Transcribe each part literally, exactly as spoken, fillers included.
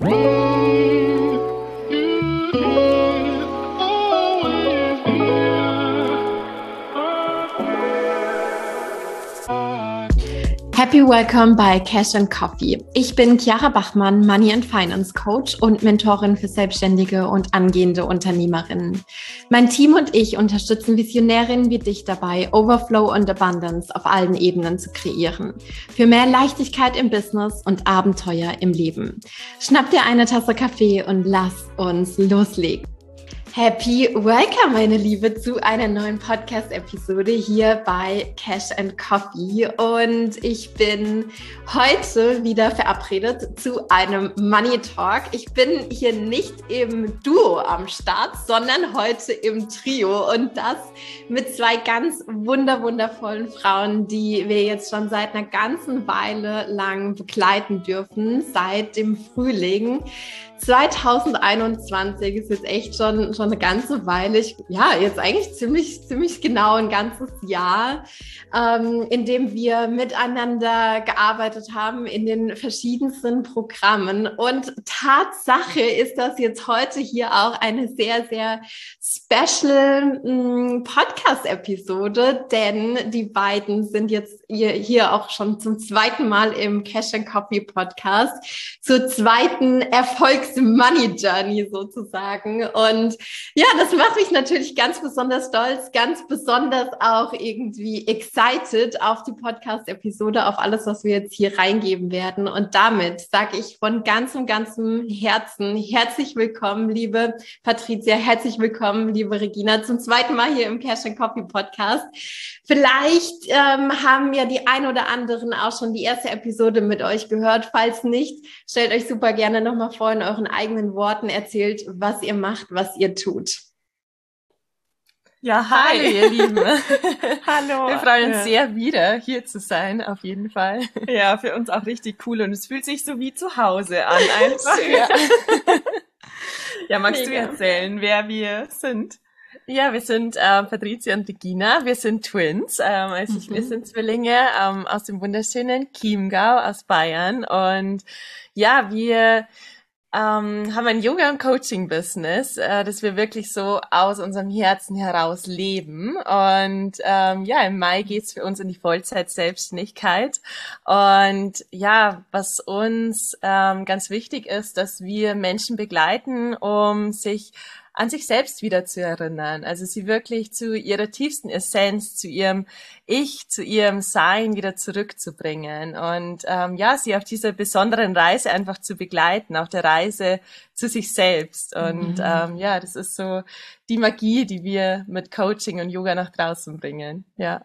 Happy Welcome bei Cash and Coffee. Ich bin Chiara Bachmann, Money and Finance Coach und Mentorin für Selbstständige und angehende Unternehmerinnen. Mein Team und ich unterstützen Visionärinnen wie dich dabei, Overflow und Abundance auf allen Ebenen zu kreieren. Für mehr Leichtigkeit im Business und Abenteuer im Leben. Schnapp dir eine Tasse Kaffee und lass uns loslegen. Happy Welcome, meine Liebe, zu einer neuen Podcast-Episode hier bei Cash and Coffee. Und ich bin heute wieder verabredet zu einem Money Talk. Ich bin hier nicht im Duo am Start, sondern heute im Trio. Und das mit zwei ganz wunder wundervollen Frauen, die wir jetzt schon seit einer ganzen Weile lang begleiten dürfen, seit dem Frühling. zwanzig einundzwanzig ist jetzt echt schon, schon eine ganze Weile, ich, ja, jetzt eigentlich ziemlich, ziemlich genau ein ganzes Jahr, ähm, in dem wir miteinander gearbeitet haben in den verschiedensten Programmen. Und Tatsache ist das jetzt heute hier auch eine sehr, sehr special mh, Podcast-Episode, denn die beiden sind jetzt hier, hier auch schon zum zweiten Mal im Cash and Coffee Podcast, zur zweiten Erfolgs Money Journey sozusagen. Und ja, das macht mich natürlich ganz besonders stolz, ganz besonders auch irgendwie excited auf die Podcast-Episode, auf alles, was wir jetzt hier reingeben werden. Und damit sage ich von ganzem, ganzem Herzen herzlich willkommen, liebe Patricia, herzlich willkommen, liebe Regina, zum zweiten Mal hier im Cash and Coffee Podcast. Vielleicht ähm, haben ja die ein oder anderen auch schon die erste Episode mit euch gehört. Falls nicht, stellt euch super gerne nochmal vor in euren eigenen Worten, erzählt, was ihr macht, was ihr tut. Ja, hi, hi. Ihr Lieben. Hallo. Wir freuen uns ja. sehr, wieder hier zu sein, auf jeden Fall. Ja, für uns auch richtig cool und es fühlt sich so wie zu Hause an einfach. Ja, ja magst Mega. du erzählen, wer wir sind? Ja, wir sind äh, Patricia und Regina, wir sind Twins, ähm, also ich, mhm. wir sind Zwillinge ähm, aus dem wunderschönen Chiemgau aus Bayern und ja, wir ähm, haben ein Yoga- und Coaching-Business, äh, das wir wirklich so aus unserem Herzen heraus leben und ähm, ja, im Mai geht's für uns in die Vollzeit-Selbstständigkeit und ja, was uns ähm, ganz wichtig ist, dass wir Menschen begleiten, um sich an sich selbst wieder zu erinnern, also sie wirklich zu ihrer tiefsten Essenz, zu ihrem Ich, zu ihrem Sein wieder zurückzubringen und ähm, ja, sie auf dieser besonderen Reise einfach zu begleiten, auf der Reise zu sich selbst und mhm. ähm, ja, das ist so die Magie, die wir mit Coaching und Yoga nach draußen bringen, ja.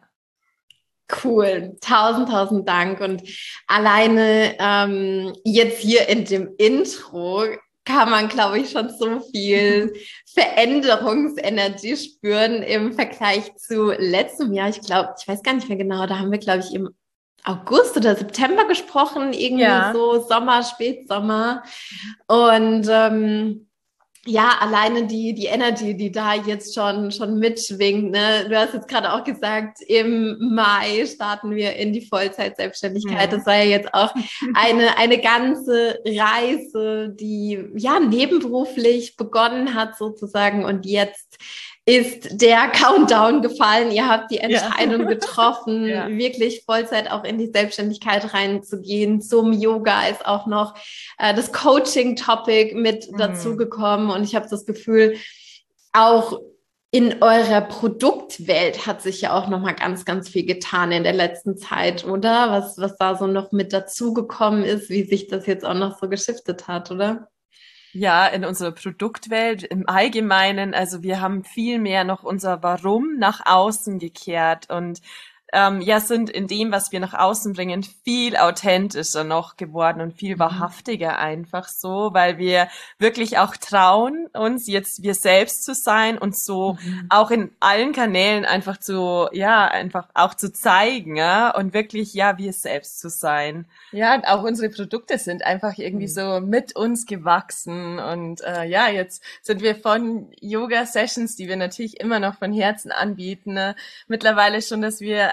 Cool, tausend, tausend Dank und alleine ähm, jetzt hier in dem Intro kann man, glaube ich, schon so viel Veränderungsenergie spüren im Vergleich zu letztem Jahr. Ich glaube, ich weiß gar nicht mehr genau, da haben wir, glaube ich, im August oder September gesprochen, irgendwie ja. so Sommer, Spätsommer. Und ähm, ja, alleine die die Energy, die da jetzt schon schon mitschwingt, ne? Du hast jetzt gerade auch gesagt, im Mai starten wir in die Vollzeit-Selbstständigkeit. Ja. Das war ja jetzt auch eine eine ganze Reise, die ja nebenberuflich begonnen hat sozusagen und jetzt ist der Countdown gefallen. Ihr habt die Entscheidung ja. getroffen, ja. wirklich Vollzeit auch in die Selbstständigkeit reinzugehen. Zum Yoga ist auch noch äh, das Coaching-Topic mit mhm. dazugekommen. Und ich habe das Gefühl, auch in eurer Produktwelt hat sich ja auch noch mal ganz, ganz viel getan in der letzten Zeit, oder? Was, was da so noch mit dazugekommen ist, wie sich das jetzt auch noch so geschiftet hat, oder? Ja, in unserer Produktwelt im Allgemeinen, also wir haben viel mehr noch unser Warum nach außen gekehrt und ähm, ja, sind in dem, was wir nach außen bringen, viel authentischer noch geworden und viel wahrhaftiger einfach so, weil wir wirklich auch trauen, uns jetzt wir selbst zu sein und so mhm. auch in allen Kanälen einfach zu, ja, einfach auch zu zeigen, ja, und wirklich, ja, wir selbst zu sein. Ja, und auch unsere Produkte sind einfach irgendwie mhm. so mit uns gewachsen und äh, ja, jetzt sind wir von Yoga-Sessions, die wir natürlich immer noch von Herzen anbieten, ne, mittlerweile schon, dass wir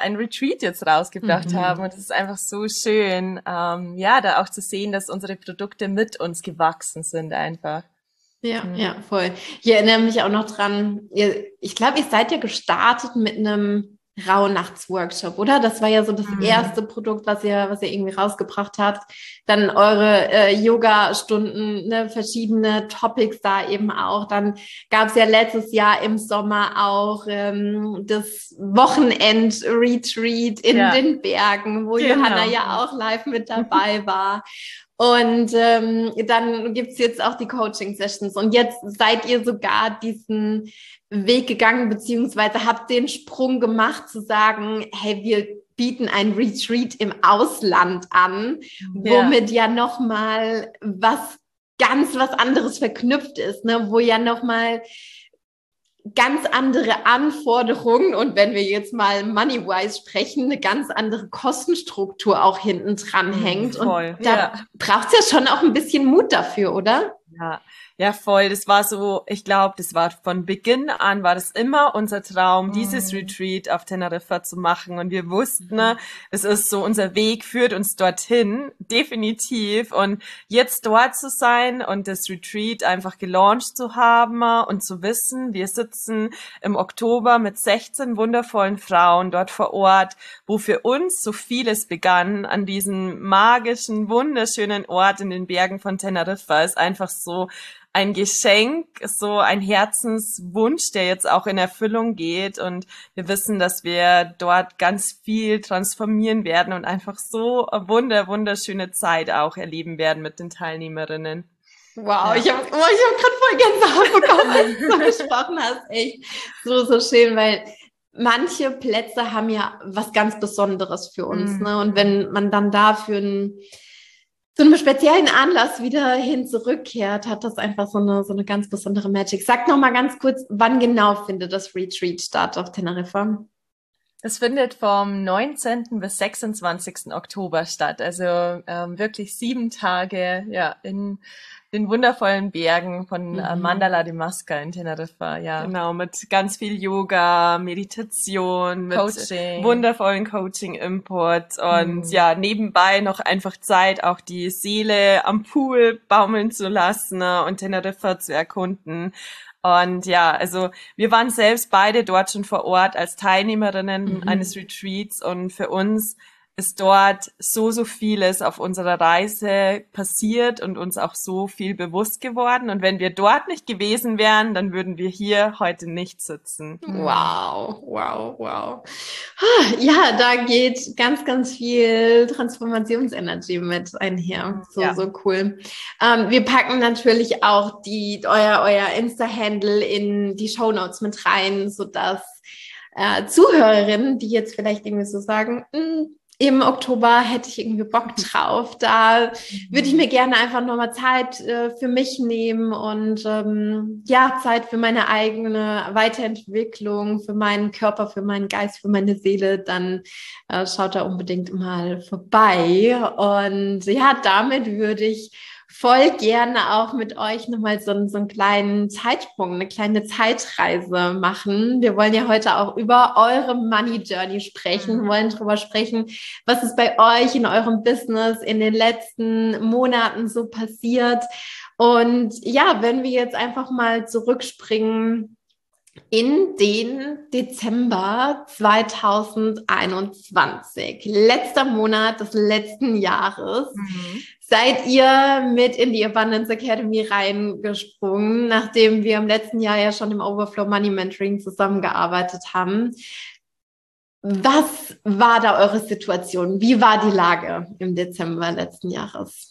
ein Retreat jetzt rausgebracht Mhm. haben. Und es ist einfach so schön, ähm, ja, da auch zu sehen, dass unsere Produkte mit uns gewachsen sind einfach. Ja, Mhm. ja, voll. Ich erinnere mich auch noch dran, ihr, ich glaube, ihr seid ja gestartet mit einem Rauhnachtsworkshop, oder? Das war ja so das Mhm. erste Produkt, was ihr, was ihr irgendwie rausgebracht habt. Dann eure äh, Yoga-Stunden, ne, verschiedene Topics da eben auch. Dann gab es ja letztes Jahr im Sommer auch ähm, das Wochenend-Retreat in Ja. den Bergen, wo Genau. Johanna ja auch live mit dabei war. Und ähm, dann gibt's jetzt auch die Coaching-Sessions. Und jetzt seid ihr sogar diesen Weg gegangen, beziehungsweise habt den Sprung gemacht, zu sagen, hey, wir bieten ein Retreat im Ausland an, womit ja, ja nochmal was ganz was anderes verknüpft ist, ne? Wo ja nochmal ganz andere Anforderungen und wenn wir jetzt mal money-wise sprechen, eine ganz andere Kostenstruktur auch hinten dran hängt. Voll, und da ja. braucht es ja schon auch ein bisschen Mut dafür, oder? Ja, ja, voll. Das war so, ich glaube, das war von Beginn an, war das immer unser Traum, mm. dieses Retreat auf Teneriffa zu machen. Und wir wussten, mm. es ist so, unser Weg führt uns dorthin, definitiv. Und jetzt dort zu sein und das Retreat einfach gelauncht zu haben und zu wissen, wir sitzen im Oktober mit sechzehn wundervollen Frauen dort vor Ort, wo für uns so vieles begann an diesem magischen, wunderschönen Ort in den Bergen von Teneriffa, ist einfach so ein Geschenk, so ein Herzenswunsch, der jetzt auch in Erfüllung geht. Und wir wissen, dass wir dort ganz viel transformieren werden und einfach so eine wunder, wunderschöne Zeit auch erleben werden mit den Teilnehmerinnen. Wow, ja. ich habe oh, ich hab gerade voll Gänsehaut bekommen, als du so gesprochen hast. Echt so, so schön, weil manche Plätze haben ja was ganz Besonderes für uns. Mm. Ne? Und wenn man dann da für ein zu einem speziellen Anlass wieder hin zurückkehrt, hat das einfach so eine, so eine ganz besondere Magic. Sag noch mal ganz kurz, wann genau findet das Retreat statt auf Teneriffa? Es findet vom neunzehnten bis sechsundzwanzigsten Oktober statt. Also ähm, wirklich sieben Tage ja, in den wundervollen Bergen von mhm. äh, Mandala de Masca in Teneriffa. Ja. Genau, mit ganz viel Yoga, Meditation, mit Coaching. wundervollen Coaching-Input und mhm. ja, nebenbei noch einfach Zeit, auch die Seele am Pool baumeln zu lassen, ne, und Teneriffa zu erkunden. Und ja, also wir waren selbst beide dort schon vor Ort als Teilnehmerinnen mhm. eines Retreats und für uns ist dort so, so vieles auf unserer Reise passiert und uns auch so viel bewusst geworden. Und wenn wir dort nicht gewesen wären, dann würden wir hier heute nicht sitzen. Wow, wow, wow. Ja, da geht ganz, ganz viel Transformationsenergie mit einher. So, ja. so cool. Ähm, wir packen natürlich auch die, euer, euer Insta-Handle in die Shownotes mit rein, sodass äh, Zuhörerinnen, die jetzt vielleicht irgendwie so sagen, mh, im Oktober hätte ich irgendwie Bock drauf. Da würde ich mir gerne einfach nochmal Zeit äh, für mich nehmen und ähm, ja, Zeit für meine eigene Weiterentwicklung, für meinen Körper, für meinen Geist, für meine Seele. Dann äh, schaut da unbedingt mal vorbei. Und ja, damit würde ich voll gerne auch mit euch nochmal so, so einen kleinen Zeitsprung, eine kleine Zeitreise machen. Wir wollen ja heute auch über eure Money Journey sprechen, mhm. wollen darüber sprechen, was ist bei euch in eurem Business in den letzten Monaten so passiert. Und ja, wenn wir jetzt einfach mal zurückspringen in den Dezember zweitausendeinundzwanzig, letzter Monat des letzten Jahres, mhm. seid ihr mit in die Abundance Academy reingesprungen, nachdem wir im letzten Jahr ja schon im Overflow Money Mentoring zusammengearbeitet haben. Was war da eure Situation? Wie war die Lage im Dezember letzten Jahres?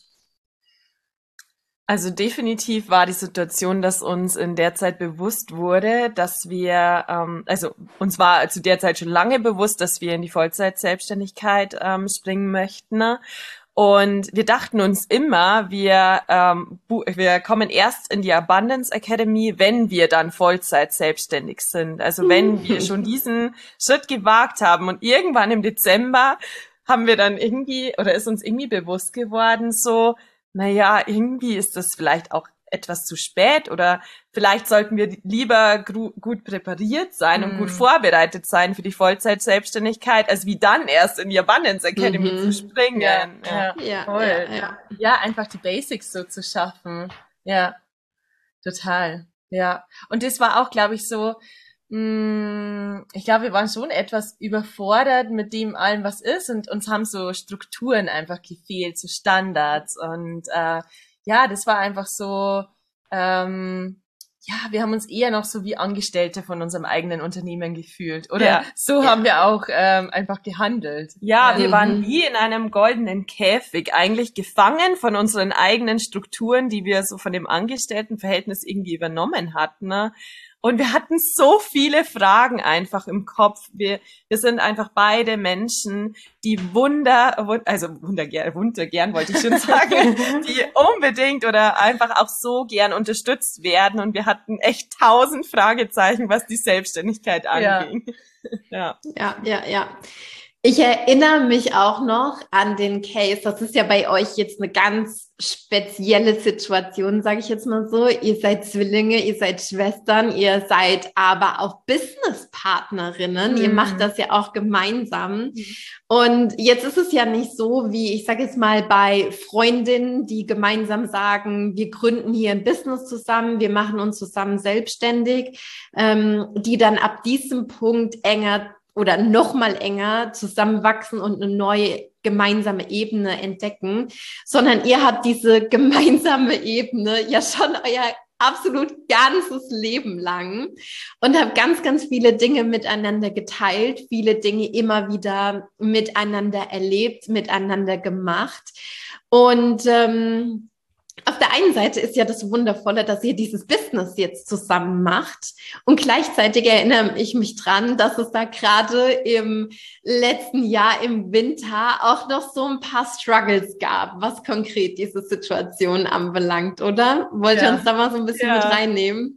Also definitiv war die Situation, dass uns in der Zeit bewusst wurde, dass wir, ähm, also uns war zu der Zeit schon lange bewusst, dass wir in die Vollzeit-Selbstständigkeit ähm, springen möchten. Und wir dachten uns immer, wir ähm, wir kommen erst in die Abundance Academy, wenn wir dann Vollzeit selbstständig sind. Also wenn wir schon diesen Schritt gewagt haben. Und irgendwann im Dezember haben wir dann irgendwie, oder ist uns irgendwie bewusst geworden, so, naja, irgendwie ist das vielleicht auch etwas zu spät oder vielleicht sollten wir lieber gru- gut präpariert sein mm. und gut vorbereitet sein für die Vollzeit-Selbstständigkeit, als wie dann erst in die Abundance Academy mm-hmm. zu springen. Ja, ja, ja, ja, voll. Ja, ja. ja, einfach die Basics so zu schaffen. Ja, total. Ja, und das war auch, glaube ich, so, mh, ich glaube, wir waren schon etwas überfordert mit dem allem, was ist, und uns haben so Strukturen einfach gefehlt, so Standards, und äh, ja, das war einfach so, ähm, ja, wir haben uns eher noch so wie Angestellte von unserem eigenen Unternehmen gefühlt, oder? Ja. So ja. haben wir auch ähm, einfach gehandelt. Ja, ja, wir waren wie in einem goldenen Käfig, eigentlich gefangen von unseren eigenen Strukturen, die wir so von dem Angestelltenverhältnis irgendwie übernommen hatten, ne? Und wir hatten so viele Fragen einfach im Kopf. Wir, wir sind einfach beide Menschen, die wunder, also wundergern, wundergern wollte ich schon sagen, die unbedingt oder einfach auch so gern unterstützt werden. Und wir hatten echt tausend Fragezeichen, was die Selbstständigkeit anging. Ja, ja, ja. ja. Ich erinnere mich auch noch an den Case, das ist ja bei euch jetzt eine ganz spezielle Situation, sage ich jetzt mal so. Ihr seid Zwillinge, ihr seid Schwestern, ihr seid aber auch Businesspartnerinnen. Mhm. Ihr macht das ja auch gemeinsam. Mhm. Und jetzt ist es ja nicht so, wie, ich sage jetzt mal, bei Freundinnen, die gemeinsam sagen, wir gründen hier ein Business zusammen, wir machen uns zusammen selbstständig, ähm, die dann ab diesem Punkt enger oder noch mal enger zusammenwachsen und eine neue gemeinsame Ebene entdecken, sondern ihr habt diese gemeinsame Ebene ja schon euer absolut ganzes Leben lang und habt ganz, ganz viele Dinge miteinander geteilt, viele Dinge immer wieder miteinander erlebt, miteinander gemacht. Und ähm, auf der einen Seite ist ja das Wundervolle, dass ihr dieses Business jetzt zusammen macht, und gleichzeitig erinnere ich mich dran, dass es da gerade im letzten Jahr im Winter auch noch so ein paar Struggles gab, was konkret diese Situation anbelangt, oder? Wollt ihr ja. uns da mal so ein bisschen ja. mit reinnehmen?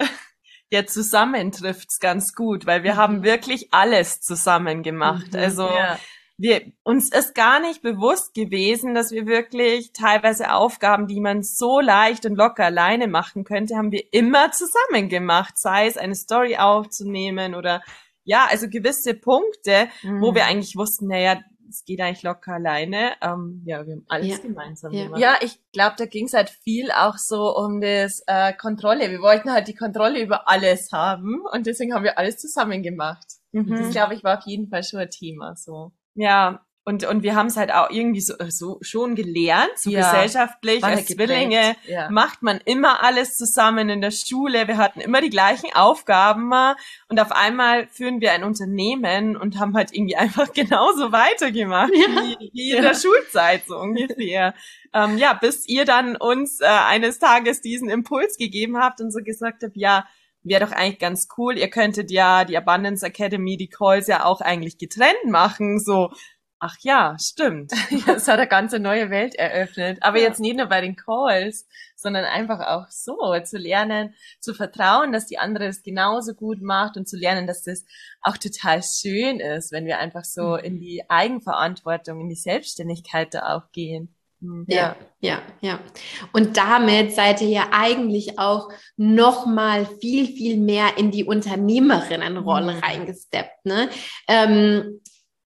Ja, zusammen trifft's ganz gut, weil wir mhm. haben wirklich alles zusammen gemacht. Mhm. Also ja. wir, uns ist gar nicht bewusst gewesen, dass wir wirklich teilweise Aufgaben, die man so leicht und locker alleine machen könnte, haben wir immer zusammen gemacht. Sei es eine Story aufzunehmen oder, ja, also gewisse Punkte, mhm. wo wir eigentlich wussten, naja, es geht eigentlich locker alleine. Ähm, ja, wir haben alles ja. gemeinsam ja. gemacht. Ja, ich glaube, da ging es halt viel auch so um das äh, Kontrolle. Wir wollten halt die Kontrolle über alles haben, und deswegen haben wir alles zusammen gemacht. Mhm. Das, glaube ich, war auf jeden Fall schon ein Thema, so. Ja, und und wir haben es halt auch irgendwie so, so schon gelernt, so ja, gesellschaftlich, als Zwillinge ja. macht man immer alles zusammen in der Schule, wir hatten immer die gleichen Aufgaben, und auf einmal führen wir ein Unternehmen und haben halt irgendwie einfach genauso weitergemacht, ja. wie, wie in ja. der Schulzeit, so ungefähr. ähm, ja, bis ihr dann uns äh, eines Tages diesen Impuls gegeben habt und so gesagt habt, ja, wäre doch eigentlich ganz cool, ihr könntet ja die Abundance Academy, die Calls ja auch eigentlich getrennt machen, so. Ach ja, stimmt. Ja, es hat eine ganze neue Welt eröffnet. Aber ja. jetzt nicht nur bei den Calls, sondern einfach auch so, zu lernen, zu vertrauen, dass die andere es genauso gut macht, und zu lernen, dass das auch total schön ist, wenn wir einfach so mhm. in die Eigenverantwortung, in die Selbstständigkeit da auch gehen. Ja, ja, ja. Und damit seid ihr ja eigentlich auch noch mal viel, viel mehr in die Unternehmerinnenrolle mhm. reingesteppt, ne? Ähm,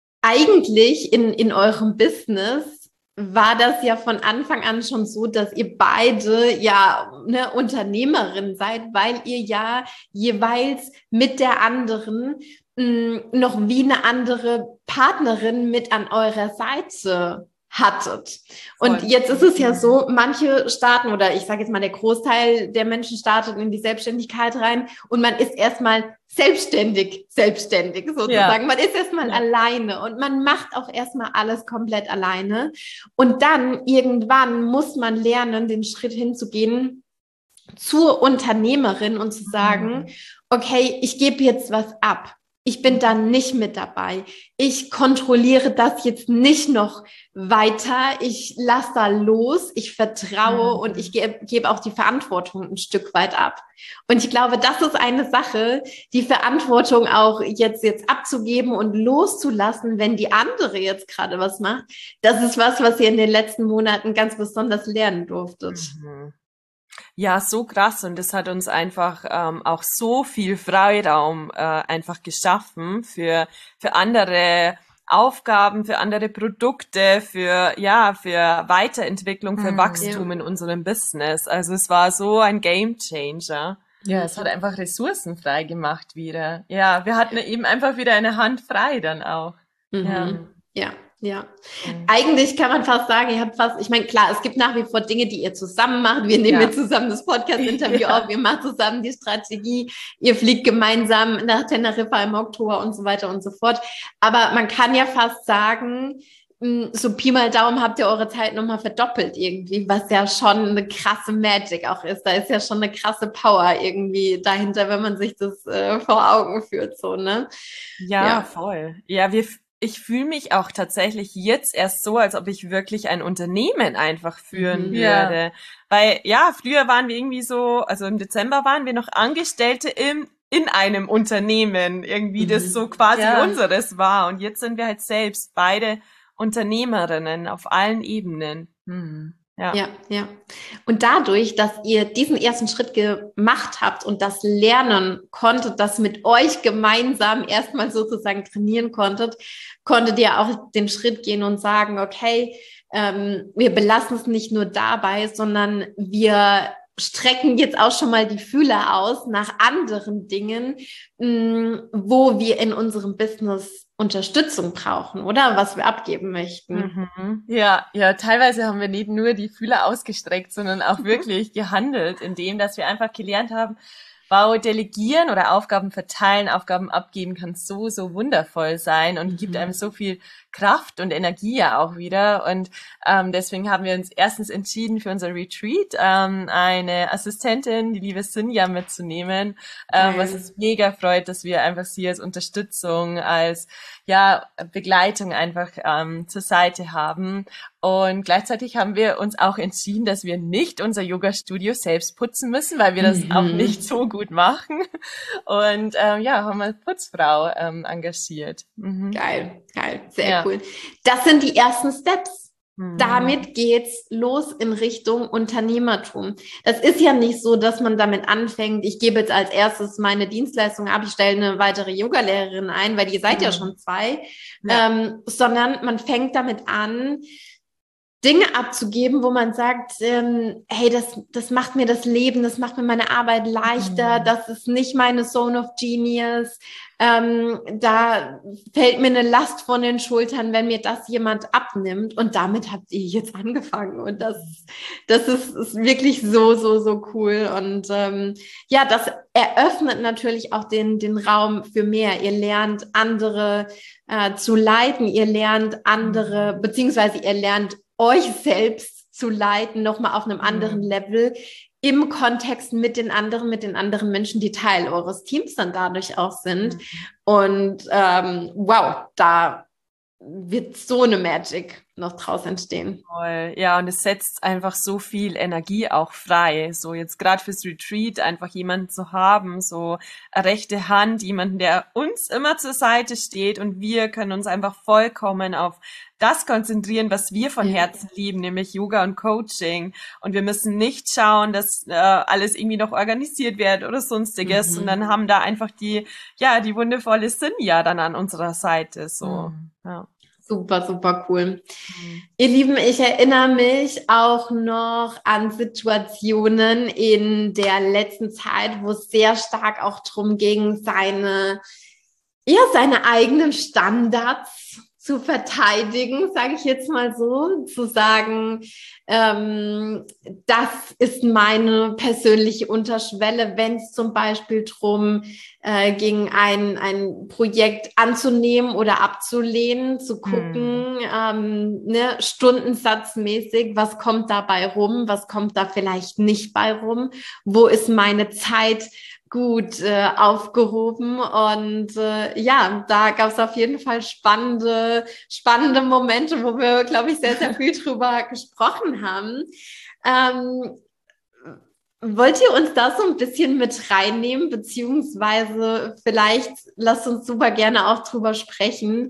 eigentlich in, in eurem Business war das ja von Anfang an schon so, dass ihr beide ja eine Unternehmerin seid, weil ihr ja jeweils mit der anderen mh, noch wie eine andere Partnerin mit an eurer Seite hattet. Und Voll. Jetzt ist es ja so, manche starten, oder ich sage jetzt mal, der Großteil der Menschen startet in die Selbstständigkeit rein und man ist erstmal selbstständig, selbstständig sozusagen. Ja. Man ist erstmal ja. alleine und man macht auch erstmal alles komplett alleine. Und dann irgendwann muss man lernen, den Schritt hinzugehen zur Unternehmerin und zu sagen, mhm. okay, ich gebe jetzt was ab. Ich bin da nicht mit dabei. Ich kontrolliere das jetzt nicht noch weiter. Ich lasse da los. Ich vertraue mhm. und ich gebe geb auch die Verantwortung ein Stück weit ab. Und ich glaube, das ist eine Sache, die Verantwortung auch jetzt, jetzt abzugeben und loszulassen, wenn die andere jetzt gerade was macht. Das ist was, was ihr in den letzten Monaten ganz besonders lernen durftet. Mhm. Ja, so krass und das hat uns einfach ähm, auch so viel Freiraum äh, einfach geschaffen für für andere Aufgaben, für andere Produkte, für ja, für Weiterentwicklung, für Mhm. Ja. Wachstum in unserem Business. Also es war so ein Game Changer. Ja, es hat einfach Ressourcen frei gemacht wieder. Ja, wir hatten eben einfach wieder eine Hand frei dann auch. Ja. Mhm. Ja, ja. Mhm. Eigentlich kann man fast sagen, ihr habt fast, ich meine, klar, es gibt nach wie vor Dinge, die ihr zusammen macht. Wir nehmen Ja. jetzt zusammen das Podcast-Interview Ja. auf, ihr macht zusammen die Strategie, ihr fliegt gemeinsam nach Teneriffa im Oktober und so weiter und so fort. Aber man kann ja fast sagen, mh, so Pi mal Daumen habt ihr eure Zeit nochmal verdoppelt irgendwie, was ja schon eine krasse Magic auch ist. Da ist ja schon eine krasse Power irgendwie dahinter, wenn man sich das äh, vor Augen führt, so, ne? Ja, Ja. voll. Ja, wir, ich fühle mich auch tatsächlich jetzt erst so, als ob ich wirklich ein Unternehmen einfach führen Mhm. Ja. würde. Weil, ja, früher waren wir irgendwie so, also im Dezember waren wir noch Angestellte im, in einem Unternehmen, irgendwie, Mhm. das so quasi Ja. unseres war. Und jetzt sind wir halt selbst beide Unternehmerinnen auf allen Ebenen. Hm. Ja. Ja, ja. Und dadurch, dass ihr diesen ersten Schritt gemacht habt und das lernen konntet, das mit euch gemeinsam erstmal sozusagen trainieren konntet, konntet ihr auch den Schritt gehen und sagen, okay, ähm, wir belassen es nicht nur dabei, sondern wir strecken jetzt auch schon mal die Fühler aus nach anderen Dingen, mh, wo wir in unserem Business Unterstützung brauchen, oder was wir abgeben möchten. Mhm. Ja, ja, teilweise haben wir nicht nur die Fühler ausgestreckt, sondern auch wirklich gehandelt, indem, dass wir einfach gelernt haben, wow, delegieren oder Aufgaben verteilen, Aufgaben abgeben kann so, so wundervoll sein und Mhm. gibt einem so viel Kraft und Energie ja auch wieder. Und ähm, deswegen haben wir uns erstens entschieden, für unser Retreat ähm, eine Assistentin, die liebe Sinja, mitzunehmen, ähm, was Geil. uns mega freut, dass wir einfach sie als Unterstützung, als ja Begleitung einfach ähm, zur Seite haben. Und gleichzeitig haben wir uns auch entschieden, dass wir nicht unser Yoga-Studio selbst putzen müssen, weil wir das Mhm. auch nicht so gut machen. Und ähm, ja, haben eine Putzfrau ähm, engagiert. Mhm. Geil, geil, sehr Ja. cool. Das sind die ersten Steps. Mhm. Damit geht's los in Richtung Unternehmertum. Das ist ja nicht so, dass man damit anfängt, ich gebe jetzt als erstes meine Dienstleistung ab, ich stelle eine weitere Yogalehrerin ein, weil ihr seid ja Mhm. schon zwei, Ja. ähm, sondern man fängt damit an, Dinge abzugeben, wo man sagt, ähm, hey, das, das macht mir das Leben, das macht mir meine Arbeit leichter, Mhm. das ist nicht meine Zone of Genius, ähm, da fällt mir eine Last von den Schultern, wenn mir das jemand abnimmt. Und damit habt ihr jetzt angefangen. Und das, das ist, ist wirklich so, so, so cool. Und ähm, ja, das eröffnet natürlich auch den, den Raum für mehr. Ihr lernt andere äh, zu leiten, ihr lernt andere, beziehungsweise ihr lernt euch selbst zu leiten, nochmal auf einem anderen Mhm. Level, im Kontext mit den anderen, mit den anderen Menschen, die Teil eures Teams dann dadurch auch sind. Mhm. Und ähm, wow, da wird so eine Magic noch draus entstehen. Voll. Ja, und es setzt einfach so viel Energie auch frei. So jetzt gerade fürs Retreat einfach jemanden zu haben, so eine rechte Hand, jemanden, der uns immer zur Seite steht und wir können uns einfach vollkommen auf das konzentrieren, was wir von Ja. Herzen lieben, nämlich Yoga und Coaching. Und wir müssen nicht schauen, dass äh, alles irgendwie noch organisiert wird oder sonstiges, Mhm. sondern haben da einfach die, ja, die wundervolle Sinja dann an unserer Seite. So, Mhm. ja. Super, super cool. Mhm. Ihr Lieben, ich erinnere mich auch noch an Situationen in der letzten Zeit, wo es sehr stark auch drum ging, seine, ja, seine eigenen Standards zu verteidigen, sage ich jetzt mal so, zu sagen, ähm, das ist meine persönliche Unterschwelle, wenn es zum Beispiel drum äh, ging, ein, ein Projekt anzunehmen oder abzulehnen, zu gucken, ähm, ne, stundensatzmäßig, was kommt dabei rum, was kommt da vielleicht nicht bei rum, wo ist meine Zeit gut äh, aufgehoben und äh, ja, da gab es auf jeden Fall spannende, spannende Momente, wo wir, glaube ich, sehr, sehr viel drüber gesprochen haben. Ähm, wollt ihr uns da so ein bisschen mit reinnehmen, beziehungsweise vielleicht lasst uns super gerne auch drüber sprechen,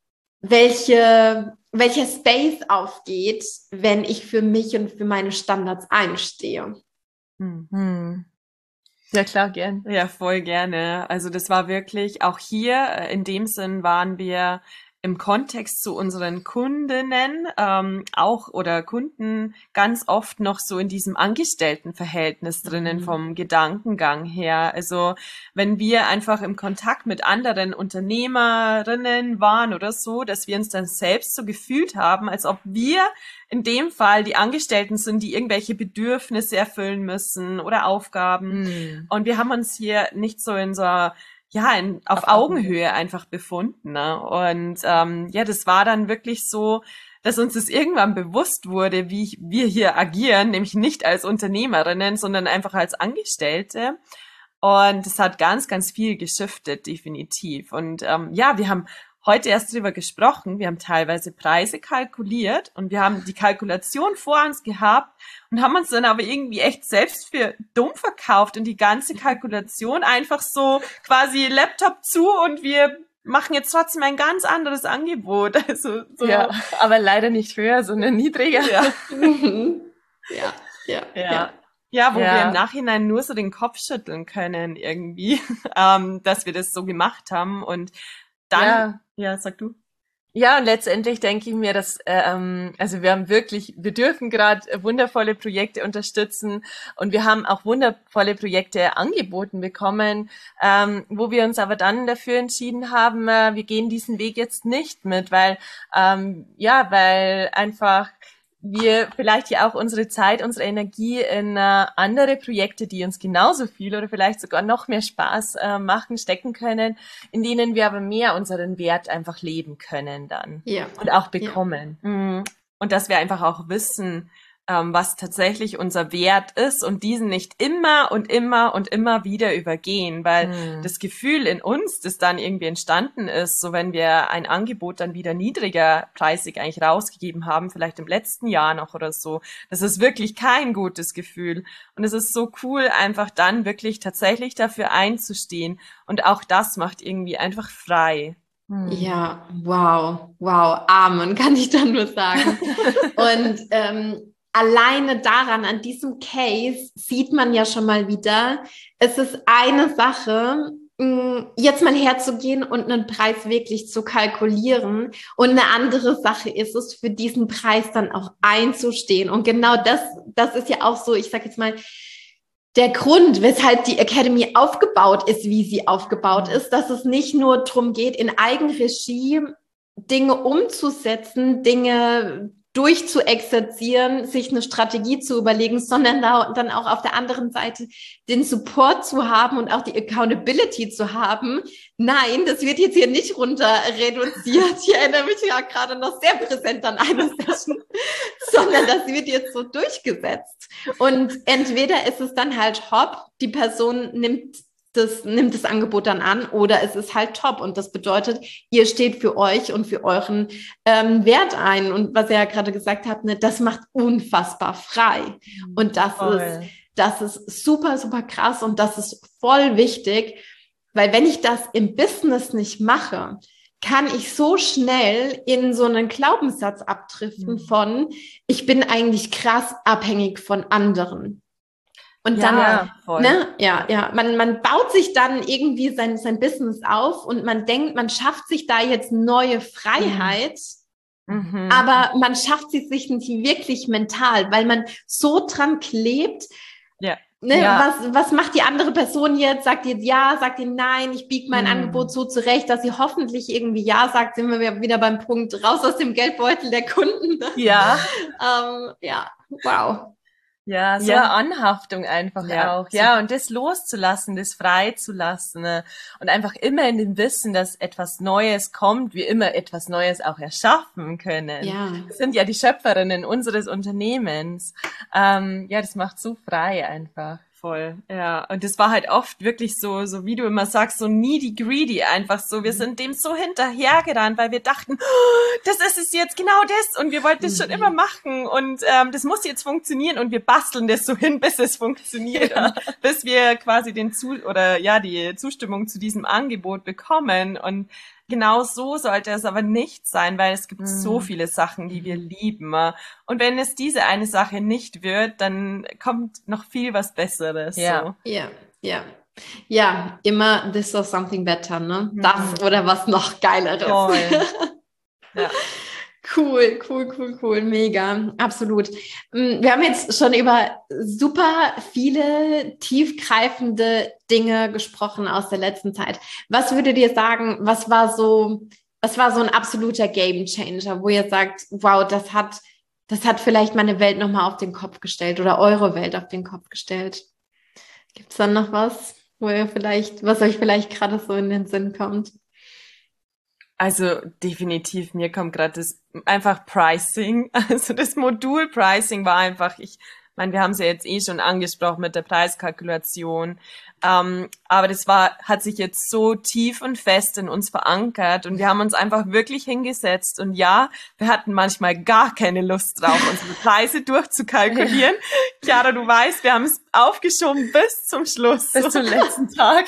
welche, welcher Space aufgeht, wenn ich für mich und für meine Standards einstehe? Hm. Ja, klar, gern. Ja, voll gerne. Also das war wirklich, auch hier in dem Sinn waren wir im Kontext zu unseren Kundinnen ähm, auch oder Kunden ganz oft noch so in diesem Angestelltenverhältnis drinnen Mhm. vom Gedankengang her. Also wenn wir einfach im Kontakt mit anderen Unternehmerinnen waren oder so, dass wir uns dann selbst so gefühlt haben, als ob wir in dem Fall die Angestellten sind, die irgendwelche Bedürfnisse erfüllen müssen oder Aufgaben. Mhm. Und wir haben uns hier nicht so in so ja, in, auf, auf Augenhöhe einfach befunden. Ne? Und ähm, ja, das war dann wirklich so, dass uns das irgendwann bewusst wurde, wie wir hier agieren, nämlich nicht als Unternehmerinnen, sondern einfach als Angestellte. Und es hat ganz, ganz viel geschiftet, definitiv. Und ähm, ja, wir haben heute erst drüber gesprochen. Wir haben teilweise Preise kalkuliert und wir haben die Kalkulation vor uns gehabt und haben uns dann aber irgendwie echt selbst für dumm verkauft und die ganze Kalkulation einfach so quasi Laptop zu und wir machen jetzt trotzdem ein ganz anderes Angebot. Also so. Ja, aber leider nicht höher, sondern niedriger. Ja, ja, ja, ja. ja. Ja, wo Ja. wir im Nachhinein nur so den Kopf schütteln können irgendwie, ähm, dass wir das so gemacht haben und dann, Ja. ja, sag du. Ja, und letztendlich denke ich mir, dass, ähm, also wir haben wirklich, wir dürfen gerade wundervolle Projekte unterstützen und wir haben auch wundervolle Projekte angeboten bekommen, ähm, wo wir uns aber dann dafür entschieden haben, äh, wir gehen diesen Weg jetzt nicht mit, weil, ähm, ja, weil einfach wir vielleicht ja auch unsere Zeit, unsere Energie in äh, andere Projekte, die uns genauso viel oder vielleicht sogar noch mehr Spaß äh, machen, stecken können, in denen wir aber mehr unseren Wert einfach leben können dann Ja. und auch bekommen. Mhm. Und dass wir einfach auch wissen, ähm, was tatsächlich unser Wert ist und diesen nicht immer und immer und immer wieder übergehen, weil Mhm. das Gefühl in uns, das dann irgendwie entstanden ist, so wenn wir ein Angebot dann wieder niedriger preisig eigentlich rausgegeben haben, vielleicht im letzten Jahr noch oder so, das ist wirklich kein gutes Gefühl. Und es ist so cool, einfach dann wirklich tatsächlich dafür einzustehen. Und auch das macht irgendwie einfach frei. Mhm. Ja, wow, wow, Amen, kann ich dann nur sagen. Und ähm, alleine daran, an diesem Case, sieht man ja schon mal wieder, es ist eine Sache, mh, jetzt mal herzugehen und einen Preis wirklich zu kalkulieren. Und eine andere Sache ist es, für diesen Preis dann auch einzustehen. Und genau das, das ist ja auch so, ich sag jetzt mal, der Grund, weshalb die Academy aufgebaut ist, wie sie aufgebaut ist, dass es nicht nur darum geht, in Eigenregie Dinge umzusetzen, Dinge durchzuexerzieren, sich eine Strategie zu überlegen, sondern da, dann auch auf der anderen Seite den Support zu haben und auch die Accountability zu haben. Nein, das wird jetzt hier nicht runter reduziert. Ich erinnere mich ja gerade noch sehr präsent an eine Session, sondern das wird jetzt so durchgesetzt. Und entweder ist es dann halt hopp, die Person nimmt das, nimmt das Angebot dann an, oder es ist halt top. Und das bedeutet, ihr steht für euch und für euren ähm, Wert ein. Und was er ja gerade gesagt hat, ne, das macht unfassbar frei. Und das Voll. ist, das ist super, super krass und das ist voll wichtig, weil wenn ich das im Business nicht mache, kann ich so schnell in so einen Glaubenssatz abdriften Mhm. von, ich bin eigentlich krass abhängig von anderen. Und dann, Ja, voll. ne, ja, ja, man, man baut sich dann irgendwie sein, sein Business auf und man denkt, man schafft sich da jetzt neue Freiheit, Mhm. aber man schafft sie sich nicht wirklich mental, weil man so dran klebt. Ja. Ne, Ja. was, was macht die andere Person jetzt? Sagt die jetzt ja, sagt die nein, ich biege mein Hm. Angebot so zurecht, dass sie hoffentlich irgendwie ja sagt, sind wir wieder beim Punkt raus aus dem Geldbeutel der Kunden. Ja. ähm, ja, wow. Ja, so Ja. eine Anhaftung einfach Ja, auch. so- Ja, und das loszulassen, das freizulassen ne? Und einfach immer in dem Wissen, dass etwas Neues kommt, wir immer etwas Neues auch erschaffen können. Ja. Wir sind ja die Schöpferinnen unseres Unternehmens. Ähm, ja, das macht so frei einfach. Voll, ja. Und das war halt oft wirklich so, so wie du immer sagst, so needy greedy einfach so. Wir sind dem so hinterhergerannt, weil wir dachten, oh, das ist es jetzt, genau das. Und wir wollten das schon Mhm. immer machen. Und ähm, das muss jetzt funktionieren. Und wir basteln das so hin, bis es funktioniert. Und bis wir quasi den Zu oder ja die Zustimmung zu diesem Angebot bekommen. Und genau so sollte es aber nicht sein, weil es gibt mm. so viele Sachen, die wir lieben. Und wenn es diese eine Sache nicht wird, dann kommt noch viel was Besseres. Ja, so. ja, ja. Ja, immer this or something better, ne? Mhm. Das oder was noch Geileres. Voll. Ja. Cool, cool, cool, cool, mega, absolut. Wir haben jetzt schon über super viele tiefgreifende Dinge gesprochen aus der letzten Zeit. Was würdet ihr sagen, was war so, was war so ein absoluter Gamechanger, wo ihr sagt, wow, das hat, das hat vielleicht meine Welt nochmal auf den Kopf gestellt oder eure Welt auf den Kopf gestellt? Gibt's dann noch was, wo ihr vielleicht, was euch vielleicht gerade so in den Sinn kommt? Also definitiv, mir kommt gerade das einfach Pricing, also das Modul Pricing war einfach, ich meine, wir haben es ja jetzt eh schon angesprochen mit der Preiskalkulation, ähm, aber das war, hat sich jetzt so tief und fest in uns verankert und wir haben uns einfach wirklich hingesetzt und ja, wir hatten manchmal gar keine Lust drauf, unsere Preise durchzukalkulieren. Chiara, du weißt, wir haben es aufgeschoben bis zum Schluss. Bis zum letzten Tag.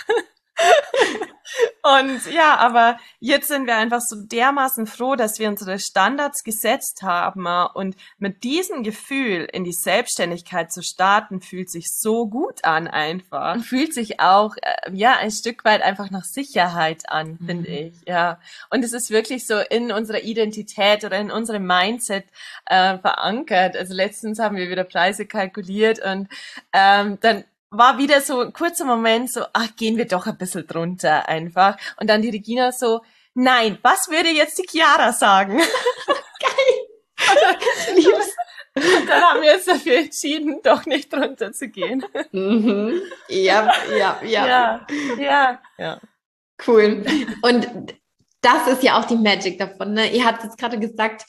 Und ja, aber jetzt sind wir einfach so dermaßen froh, dass wir unsere Standards gesetzt haben und mit diesem Gefühl in die Selbstständigkeit zu starten, fühlt sich so gut an einfach. Und fühlt sich auch, ja, ein Stück weit einfach nach Sicherheit an, mhm. finde ich, ja. Und es ist wirklich so in unserer Identität oder in unserem Mindset äh, verankert. Also letztens haben wir wieder Preise kalkuliert und ähm, dann war wieder so ein kurzer Moment so, ach, gehen wir doch ein bisschen drunter einfach. Und dann die Regina so, nein, was würde jetzt die Chiara sagen? Geil. Und dann haben wir uns dafür entschieden, doch nicht drunter zu gehen. Mhm. Ja, ja, ja. Ja, ja, ja. Cool. Und das ist ja auch die Magic davon, ne? Ihr habt jetzt gerade gesagt,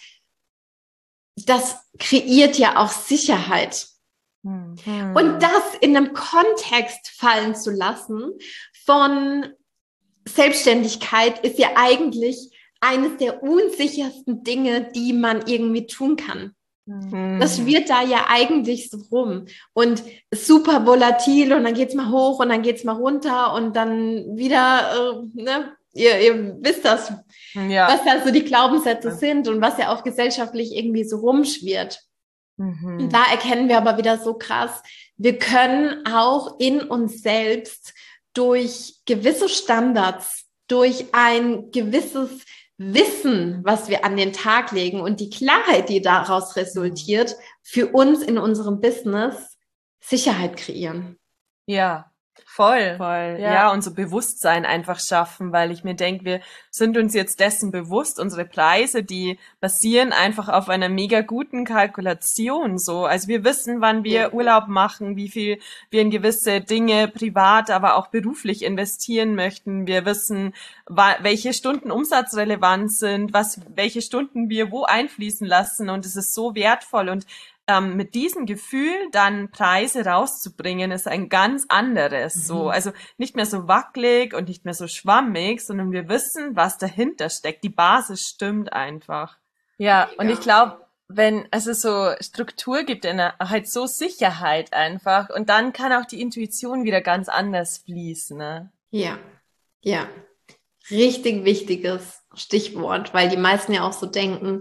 das kreiert ja auch Sicherheit. Mhm. Und das in einem Kontext fallen zu lassen von Selbstständigkeit ist ja eigentlich eines der unsichersten Dinge, die man irgendwie tun kann. Mhm. Das wird da ja eigentlich so rum und super volatil und dann geht's mal hoch und dann geht's mal runter und dann wieder, äh, ne? Ihr, ihr wisst das, ja. was da so die Glaubenssätze ja. sind und was ja auch gesellschaftlich irgendwie so rumschwirrt. Mhm. Und da erkennen wir aber wieder so krass, wir können auch in uns selbst durch gewisse Standards, durch ein gewisses Wissen, was wir an den Tag legen und die Klarheit, die daraus resultiert, für uns in unserem Business Sicherheit kreieren. Ja. Voll, voll. Ja. ja, und so Bewusstsein einfach schaffen, weil ich mir denke, wir sind uns jetzt dessen bewusst, unsere Preise, die basieren einfach auf einer mega guten Kalkulation, so. Also wir wissen, wann wir ja. Urlaub machen, wie viel wir in gewisse Dinge privat, aber auch beruflich investieren möchten. Wir wissen, welche Stunden umsatzrelevant sind, was, welche Stunden wir wo einfließen lassen und es ist so wertvoll und Ähm, mit diesem Gefühl dann Preise rauszubringen, ist ein ganz anderes, mhm. so, also nicht mehr so wackelig und nicht mehr so schwammig, sondern wir wissen, was dahinter steckt. Die Basis stimmt einfach. Ja, und ich glaube, wenn also so Struktur gibt, in einer, halt so Sicherheit einfach und dann kann auch die Intuition wieder ganz anders fließen, ne? Ja, ja, richtig wichtiges Stichwort, weil die meisten ja auch so denken,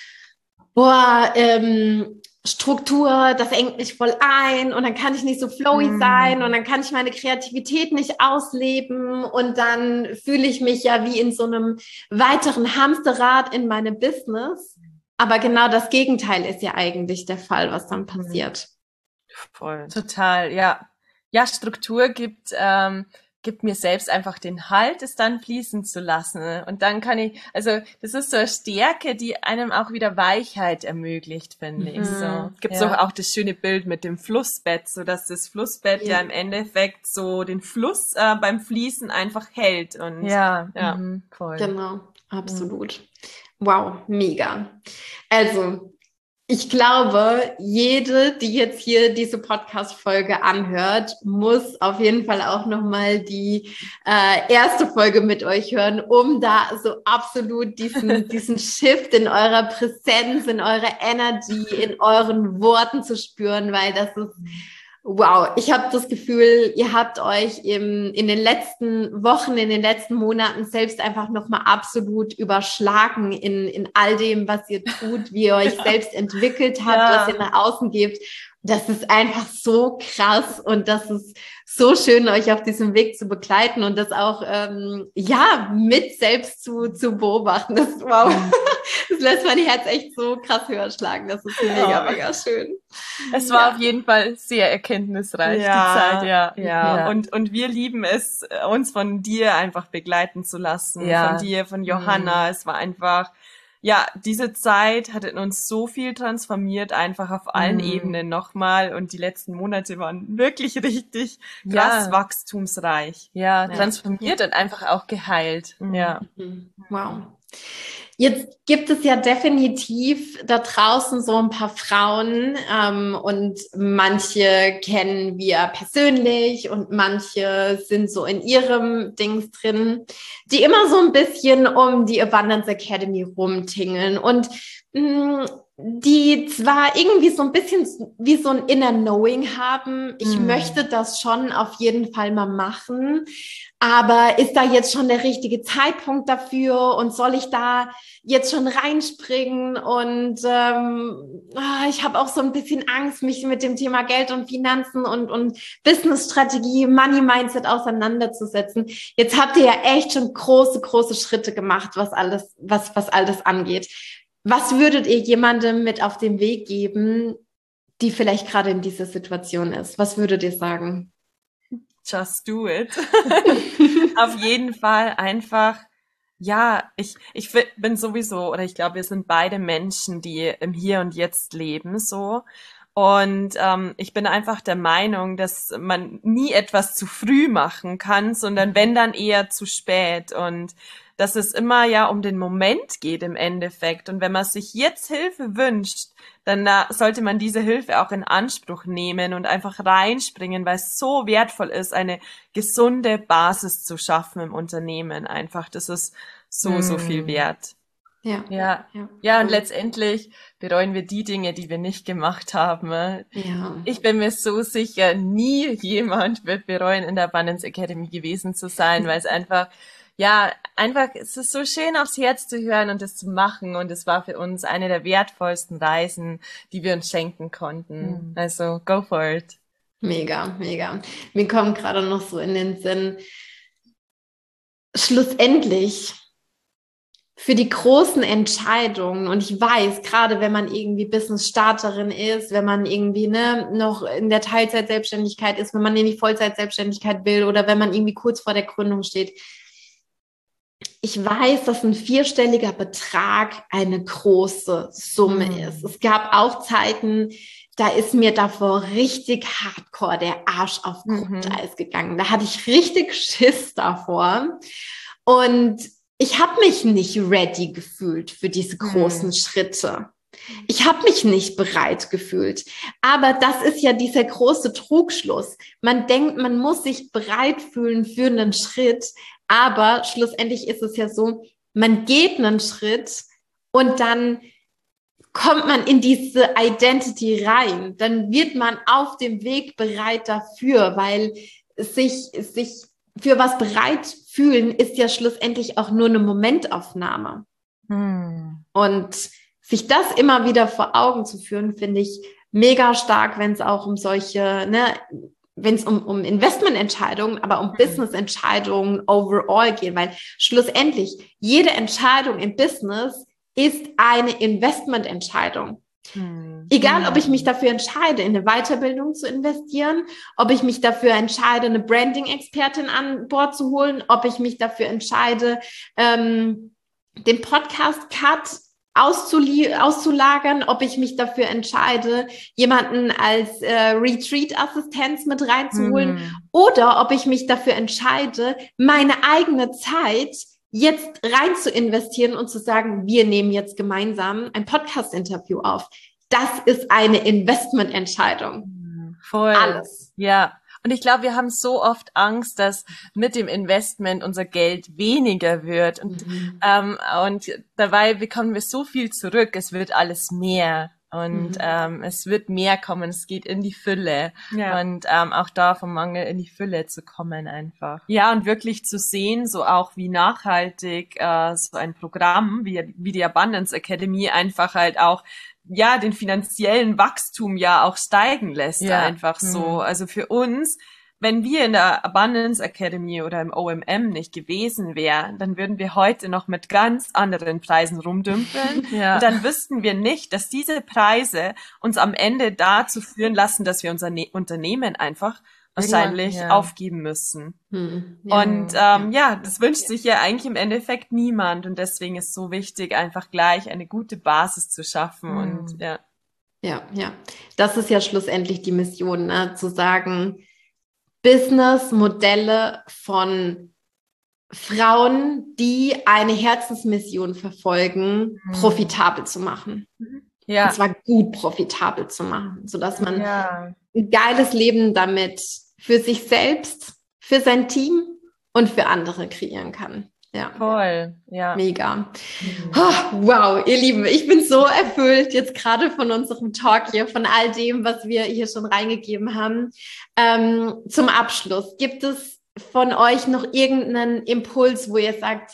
boah, ähm, Struktur, das engt mich voll ein und dann kann ich nicht so flowy mm. sein und dann kann ich meine Kreativität nicht ausleben und dann fühle ich mich ja wie in so einem weiteren Hamsterrad in meinem Business. Aber genau das Gegenteil ist ja eigentlich der Fall, was dann passiert. Voll. Total, ja. Ja, Struktur gibt ähm, gibt mir selbst einfach den Halt, es dann fließen zu lassen. Und dann kann ich, also das ist so eine Stärke, die einem auch wieder Weichheit ermöglicht, finde ich. So gibt es ja. auch das schöne Bild mit dem Flussbett, so dass das Flussbett ja, ja im Endeffekt so den Fluss äh, beim Fließen einfach hält. Und ja, ja, mhm. voll. Genau, absolut. Mhm. Wow, mega. Also ich glaube, jede, die jetzt hier diese Podcast-Folge anhört, muss auf jeden Fall auch nochmal die äh, erste Folge mit euch hören, um da so absolut diesen, diesen Shift in eurer Präsenz, in eurer Energy, in euren Worten zu spüren, weil das ist, Wow, ich habe das Gefühl, ihr habt euch im, in den letzten Wochen, in den letzten Monaten selbst einfach nochmal absolut überschlagen in, in all dem, was ihr tut, wie ihr euch selbst entwickelt habt, Ja. was ihr nach außen gebt. Das ist einfach so krass und das ist so schön, euch auf diesem Weg zu begleiten und das auch ähm, ja mit selbst zu, zu beobachten. Das, wow, das lässt mein Herz echt so krass höher schlagen. Das ist mega, Ja. mega schön. Es war Ja. auf jeden Fall sehr erkenntnisreich, Ja, die Zeit, ja. Ja, Ja. Und, und wir lieben es, uns von dir einfach begleiten zu lassen, Ja. von dir, von Johanna. Mhm. Es war einfach, ja, diese Zeit hat in uns so viel transformiert, einfach auf allen Mhm. Ebenen nochmal. Und die letzten Monate waren wirklich richtig krass Ja. wachstumsreich. Ja, Ja. transformiert und einfach auch geheilt. Mhm. Ja. Wow. Jetzt gibt es ja definitiv da draußen so ein paar Frauen ähm, und manche kennen wir persönlich und manche sind so in ihrem Dings drin, die immer so ein bisschen um die Abundance Academy rumtingeln und mh, die zwar irgendwie so ein bisschen wie so ein Inner Knowing haben, ich Mhm. möchte das schon auf jeden Fall mal machen, aber ist da jetzt schon der richtige Zeitpunkt dafür und soll ich da jetzt schon reinspringen? Und ähm, ah, ich habe auch so ein bisschen Angst, mich mit dem Thema Geld und Finanzen und, und Business-Strategie, Money-Mindset auseinanderzusetzen. Jetzt habt ihr ja echt schon große, große Schritte gemacht, was alles, was, was alles angeht. Was würdet ihr jemandem mit auf den Weg geben, die vielleicht gerade in dieser Situation ist? Was würdet ihr sagen? Just do it. Auf jeden Fall einfach, ja, ich, ich fi- bin sowieso, oder ich glaube, wir sind beide Menschen, die im Hier und Jetzt leben, so. Und ähm, ich bin einfach der Meinung, dass man nie etwas zu früh machen kann, sondern wenn dann eher zu spät. Und dass es immer ja um den Moment geht im Endeffekt. Und wenn man sich jetzt Hilfe wünscht, dann na, sollte man diese Hilfe auch in Anspruch nehmen und einfach reinspringen, weil es so wertvoll ist, eine gesunde Basis zu schaffen im Unternehmen. Einfach, das ist so, so viel Mm. wert. Ja. Ja. Ja. Ja, und letztendlich bereuen wir die Dinge, die wir nicht gemacht haben. Ja. Ich bin mir so sicher, nie jemand wird bereuen, in der Abundance Academy gewesen zu sein, weil es einfach, ja, einfach, es ist so schön aufs Herz zu hören und das zu machen. Und es war für uns eine der wertvollsten Reisen, die wir uns schenken konnten. Mhm. Also, go for it. Mega, mega. Mir kommt gerade noch so in den Sinn, schlussendlich für die großen Entscheidungen, und ich weiß, gerade wenn man irgendwie Business-Starterin ist, wenn man irgendwie ne, noch in der Teilzeit-Selbstständigkeit ist, wenn man in die Vollzeit-Selbstständigkeit will oder wenn man irgendwie kurz vor der Gründung steht, ich weiß, dass ein vierstelliger Betrag eine große Summe Mhm. ist. Es gab auch Zeiten, da ist mir davor richtig hardcore der Arsch auf Mhm. Grundeis gegangen. Da hatte ich richtig Schiss davor. Und ich habe mich nicht ready gefühlt für diese großen Mhm. Schritte. Ich habe mich nicht bereit gefühlt. Aber das ist ja dieser große Trugschluss. Man denkt, man muss sich bereit fühlen für einen Schritt. Aber schlussendlich ist es ja so, man geht einen Schritt und dann kommt man in diese Identity rein. Dann wird man auf dem Weg bereit dafür, weil sich, sich für was bereit fühlen ist ja schlussendlich auch nur eine Momentaufnahme. Mhm. Und sich das immer wieder vor Augen zu führen, finde ich mega stark, wenn es auch um solche, ne, wenn es um, um Investmententscheidungen, aber um Mhm. Business-Entscheidungen overall geht, weil schlussendlich jede Entscheidung im Business ist eine Investmententscheidung. Mhm. Egal, ob ich mich dafür entscheide, in eine Weiterbildung zu investieren, ob ich mich dafür entscheide, eine Branding-Expertin an Bord zu holen, ob ich mich dafür entscheide, ähm, den Podcast-Cut auszuli- auszulagern, ob ich mich dafür entscheide, jemanden als äh, Retreat-Assistenz mit reinzuholen Mhm. oder ob ich mich dafür entscheide, meine eigene Zeit jetzt rein zu investieren und zu sagen, wir nehmen jetzt gemeinsam ein Podcast-Interview auf. Das ist eine Investmententscheidung. Voll. Alles. Ja. Und ich glaube, wir haben so oft Angst, dass mit dem Investment unser Geld weniger wird. Und, Mhm. ähm, und dabei bekommen wir so viel zurück. Es wird alles mehr. Und Mhm. ähm, es wird mehr kommen, es geht in die Fülle. Ja. Und ähm, auch da vom Mangel in die Fülle zu kommen einfach. Ja, und wirklich zu sehen, so auch wie nachhaltig äh, so ein Programm wie, wie die Abundance Academy einfach halt auch ja den finanziellen Wachstum ja auch steigen lässt, Ja. einfach so. Mhm. Also für uns, wenn wir in der Abundance Academy oder im O M M nicht gewesen wären, dann würden wir heute noch mit ganz anderen Preisen rumdümpeln. Ja. Und dann wüssten wir nicht, dass diese Preise uns am Ende dazu führen lassen, dass wir unser ne- Unternehmen einfach wahrscheinlich Ja. aufgeben müssen. Mhm. Ja. Und ähm, ja, das wünscht sich ja eigentlich im Endeffekt niemand. Und deswegen ist es so wichtig, einfach gleich eine gute Basis zu schaffen. Mhm. Und ja. Ja, ja. Das ist ja schlussendlich die Mission, ne? Zu sagen, Businessmodelle von Frauen, die eine Herzensmission verfolgen, Mhm. profitabel zu machen. Und Ja. zwar gut profitabel zu machen, sodass man Ja. ein geiles Leben damit für sich selbst, für sein Team und für andere kreieren kann. Ja, Voll. Ja. mega. Mhm. Oh, wow, ihr Lieben, ich bin so erfüllt jetzt gerade von unserem Talk hier, von all dem, was wir hier schon reingegeben haben. Ähm, zum Abschluss, gibt es von euch noch irgendeinen Impuls, wo ihr sagt,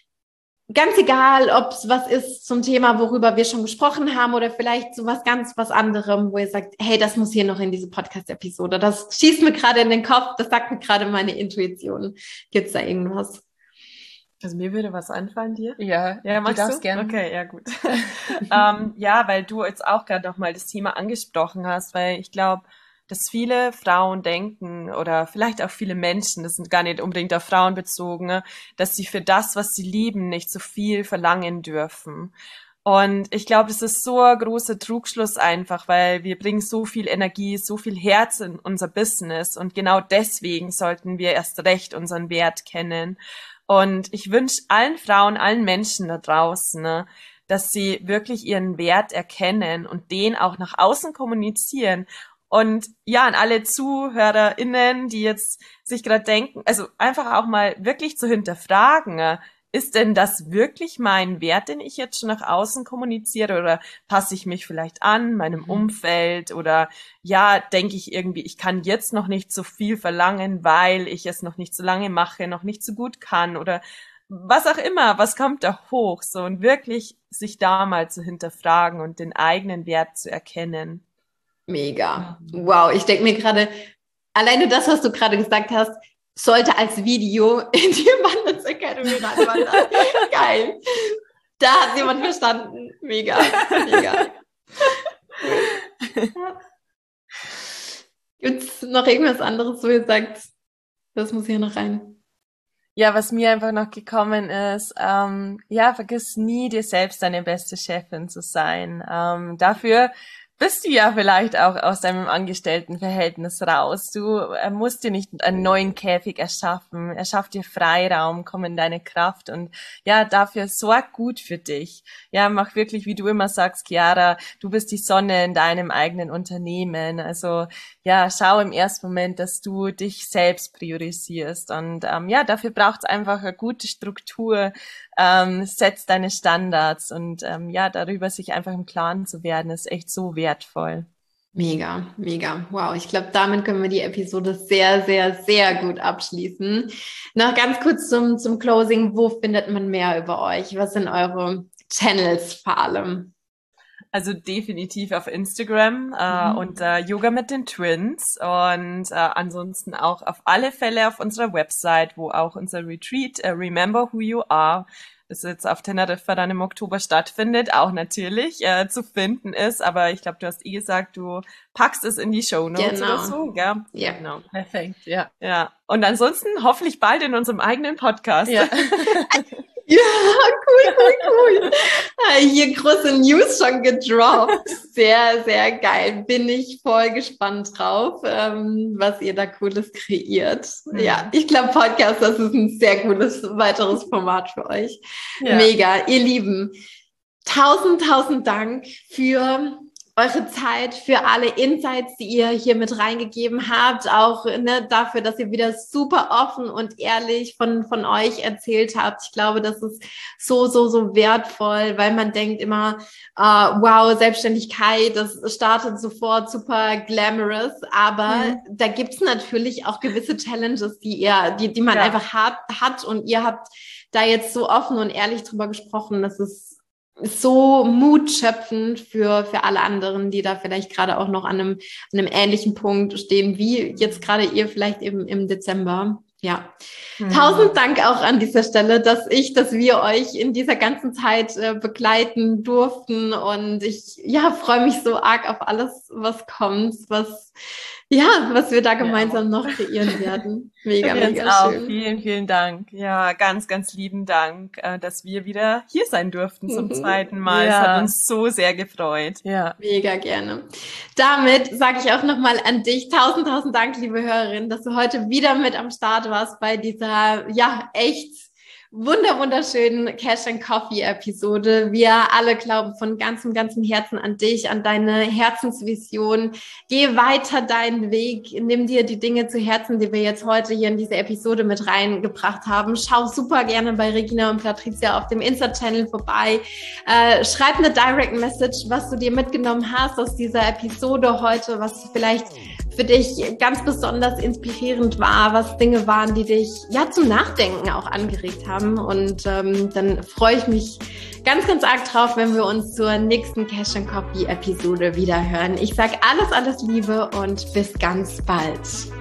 ganz egal, ob es was ist zum Thema, worüber wir schon gesprochen haben oder vielleicht so was ganz was anderem, wo ihr sagt, hey, das muss hier noch in diese Podcast-Episode. Das schießt mir gerade in den Kopf, das sagt mir gerade meine Intuition. Gibt es da irgendwas? Also mir würde was einfallen dir. Ja, Ja, du machst darfst du? gerne. Okay, ja gut. ähm, ja, weil du jetzt auch gerade noch mal das Thema angesprochen hast, weil ich glaube, dass viele Frauen denken oder vielleicht auch viele Menschen, das sind gar nicht unbedingt auf Frauen bezogen, ne, dass sie für das, was sie lieben, nicht so viel verlangen dürfen. Und ich glaube, das ist so ein großer Trugschluss einfach, weil wir bringen so viel Energie, so viel Herz in unser Business und genau deswegen sollten wir erst recht unseren Wert kennen. Und ich wünsche allen Frauen, allen Menschen da draußen, ne, dass sie wirklich ihren Wert erkennen und den auch nach außen kommunizieren. Und ja, an alle ZuhörerInnen, die jetzt sich gerade denken, also einfach auch mal wirklich zu hinterfragen, ne, ist denn das wirklich mein Wert, den ich jetzt schon nach außen kommuniziere, oder passe ich mich vielleicht an meinem Umfeld, oder ja, denke ich irgendwie, ich kann jetzt noch nicht so viel verlangen, weil ich es noch nicht so lange mache, noch nicht so gut kann, oder was auch immer, was kommt da hoch, so, und wirklich sich da mal zu hinterfragen und den eigenen Wert zu erkennen. Mega. Wow, ich denke mir gerade, alleine das, was du gerade gesagt hast, sollte als Video in die Abundance Academy reinwandern. Geil. Da hat jemand verstanden. Mega, mega. Gibt es noch irgendwas anderes, wo ihr sagt, das muss hier noch rein? Ja, was mir einfach noch gekommen ist, ähm, ja, vergiss nie, dir selbst deine beste Chefin zu sein. Ähm, dafür bist du ja vielleicht auch aus deinem Angestelltenverhältnis raus. Du äh, musst dir nicht einen neuen Käfig erschaffen. Erschaff dir Freiraum, komm in deine Kraft und ja, dafür sorg gut für dich. Ja, mach wirklich, wie du immer sagst, Chiara, du bist die Sonne in deinem eigenen Unternehmen. Also ja, schau im ersten Moment, dass du dich selbst priorisierst. Und ähm, ja, dafür braucht es einfach eine gute Struktur. Ähm, setz deine Standards und ähm, ja, darüber sich einfach im Klaren zu werden, ist echt so wertvoll. Mega, mega. Wow, ich glaube, damit können wir die Episode sehr, sehr, sehr gut abschließen. Noch ganz kurz zum, zum Closing. Wo findet man mehr über euch? Was sind eure Channels vor allem? Also definitiv auf Instagram äh, Mhm. unter Yoga mit den Twins und äh, ansonsten auch auf alle Fälle auf unserer Website, wo auch unser Retreat äh, Remember Who You Are, das jetzt auf Teneriffa dann im Oktober stattfindet, auch natürlich äh, zu finden ist. Aber ich glaube, du hast eh gesagt, du packst es in die Shownotes Genau. oder so, gell? Ja. Genau. Perfekt, ja. Ja. Und ansonsten hoffentlich bald in unserem eigenen Podcast. Ja. Ja, cool, cool, cool. Ah, hier große News schon gedroppt. Sehr, sehr geil. Bin ich voll gespannt drauf, ähm, was ihr da Cooles kreiert. Mhm. Ja, ich glaube, Podcast, das ist ein sehr cooles weiteres Format für euch. Ja. Mega. Ihr Lieben, tausend, tausend Dank für eure Zeit, für alle Insights, die ihr hier mit reingegeben habt, auch ne, dafür, dass ihr wieder super offen und ehrlich von, von euch erzählt habt. Ich glaube, das ist so, so, so wertvoll, weil man denkt immer, uh, wow, Selbstständigkeit, das startet sofort super glamorous, aber mhm. da gibt's natürlich auch gewisse Challenges, die ihr, die, die man ja. einfach hat, hat und ihr habt da jetzt so offen und ehrlich drüber gesprochen, dass es so mutschöpfend für, für alle anderen, die da vielleicht gerade auch noch an einem, an einem ähnlichen Punkt stehen, wie jetzt gerade ihr vielleicht eben im Dezember. Ja, mhm. tausend Dank auch an dieser Stelle, dass ich, dass wir euch in dieser ganzen Zeit äh, begleiten durften und ich, ja, freue mich so arg auf alles, was kommt, was, ja, was wir da gemeinsam ja. noch kreieren werden. Mega, mega auch. schön. Vielen, vielen Dank. Ja, ganz, ganz lieben Dank, dass wir wieder hier sein durften zum mhm. zweiten Mal. Ja. Es hat uns so sehr gefreut. Ja, mega gerne. Damit sage ich auch nochmal an dich tausend, tausend Dank, liebe Hörerin, dass du heute wieder mit am Start warst bei dieser, ja, echt wunder, wunderschönen Cash and Coffee Episode. Wir alle glauben von ganzem, ganzem Herzen an dich, an deine Herzensvision. Geh weiter deinen Weg. Nimm dir die Dinge zu Herzen, die wir jetzt heute hier in diese Episode mit reingebracht haben. Schau super gerne bei Regina und Patricia auf dem Insta-Channel vorbei. Äh, schreib eine Direct Message, was du dir mitgenommen hast aus dieser Episode heute, was vielleicht für dich ganz besonders inspirierend war, was Dinge waren, die dich ja zum Nachdenken auch angeregt haben. Und ähm, dann freue ich mich ganz, ganz arg drauf, wenn wir uns zur nächsten Cash and Coffee Episode wieder hören. Ich sage alles, alles Liebe und bis ganz bald.